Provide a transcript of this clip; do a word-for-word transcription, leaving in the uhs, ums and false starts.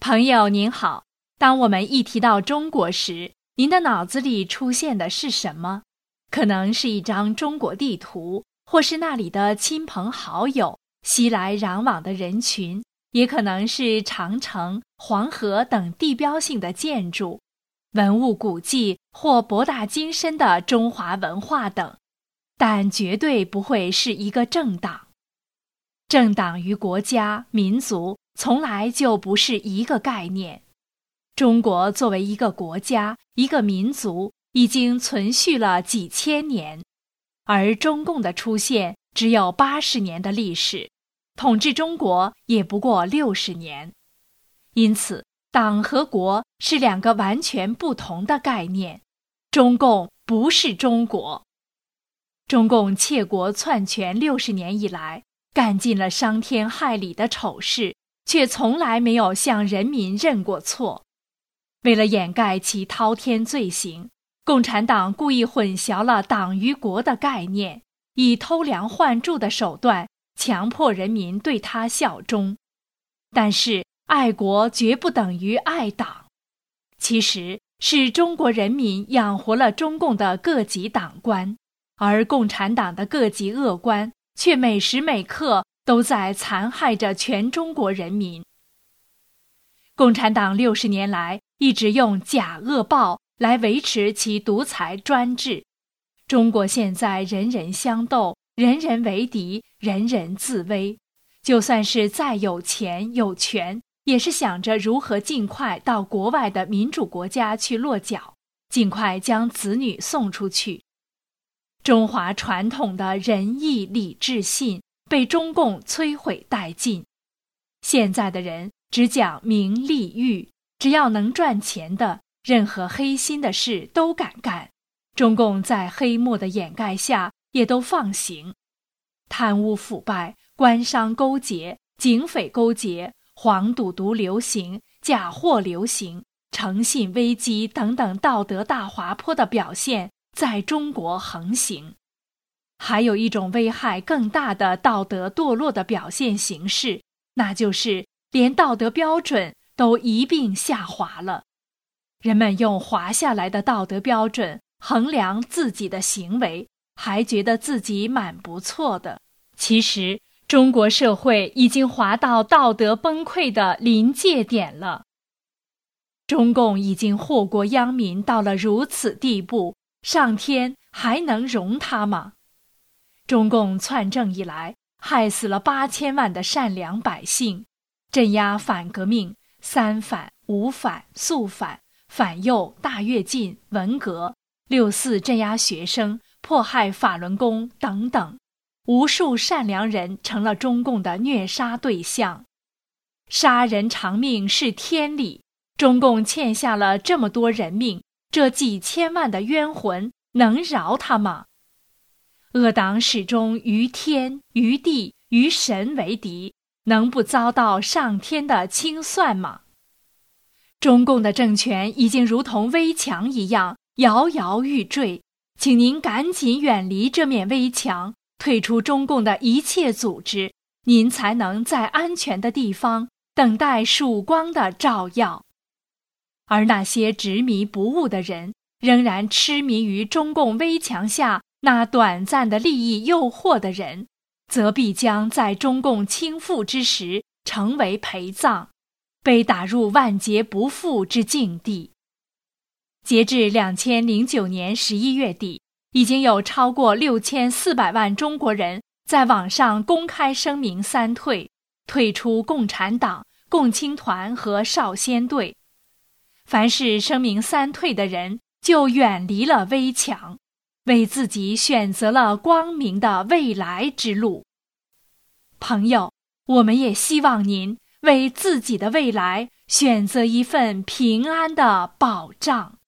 朋友您好，当我们一提到中国时，您的脑子里出现的是什么？可能是一张中国地图，或是那里的亲朋好友、熙来攘往的人群，也可能是长城、黄河等地标性的建筑、文物古迹或博大精深的中华文化等，但绝对不会是一个政党。政党与国家、民族从来就不是一个概念。中国作为一个国家、一个民族，已经存续了几千年，而中共的出现只有八十年的历史，统治中国也不过六十年。因此，党和国是两个完全不同的概念。中共不是中国。中共窃国篡权六十年以来，干尽了伤天害理的丑事，却从来没有向人民认过错。为了掩盖其滔天罪行，共产党故意混淆了党与国的概念，以偷梁换柱的手段强迫人民对他效忠。但是爱国绝不等于爱党。其实是中国人民养活了中共的各级党官，而共产党的各级恶官却每时每刻都在残害着全中国人民。共产党六十年来一直用假恶报来维持其独裁专制。中国现在人人相斗，人人为敌，人人自危。就算是再有钱有权，也是想着如何尽快到国外的民主国家去落脚，尽快将子女送出去。中华传统的仁义礼智信被中共摧毁殆尽。现在的人只讲名利欲，只要能赚钱的，任何黑心的事都敢干。中共在黑幕的掩盖下也都放行。贪污腐败、官商勾结、警匪勾结、黄赌毒流行、假货流行、诚信危机等等道德大滑坡的表现在中国横行。还有一种危害更大的道德堕落的表现形式，那就是连道德标准都一并下滑了。人们用滑下来的道德标准衡量自己的行为，还觉得自己蛮不错的。其实中国社会已经滑到道德崩溃的临界点了。中共已经祸国殃民到了如此地步，上天还能容他吗？中共篡政以来，害死了八千万的善良百姓，镇压反革命、三反、五反、肃反、反右、大跃进、文革，六四镇压学生，迫害法轮功等等，无数善良人成了中共的虐杀对象。杀人偿命是天理，中共欠下了这么多人命，这几千万的冤魂能饶他吗？恶党始终于天、于地、于神为敌，能不遭到上天的清算吗？中共的政权已经如同危墙一样摇摇欲坠，请您赶紧远离这面危墙，退出中共的一切组织，您才能在安全的地方等待曙光的照耀。而那些执迷不悟的人，仍然痴迷于中共危墙下那短暂的利益诱惑的人，则必将在中共倾覆之时成为陪葬，被打入万劫不复之境地。截至两千零九年十一月底，已经有超过六千四百万中国人在网上公开声明三退，退出共产党、共青团和少先队。凡是声明三退的人，就远离了危墙，为自己选择了光明的未来之路。朋友，我们也希望您为自己的未来选择一份平安的保障。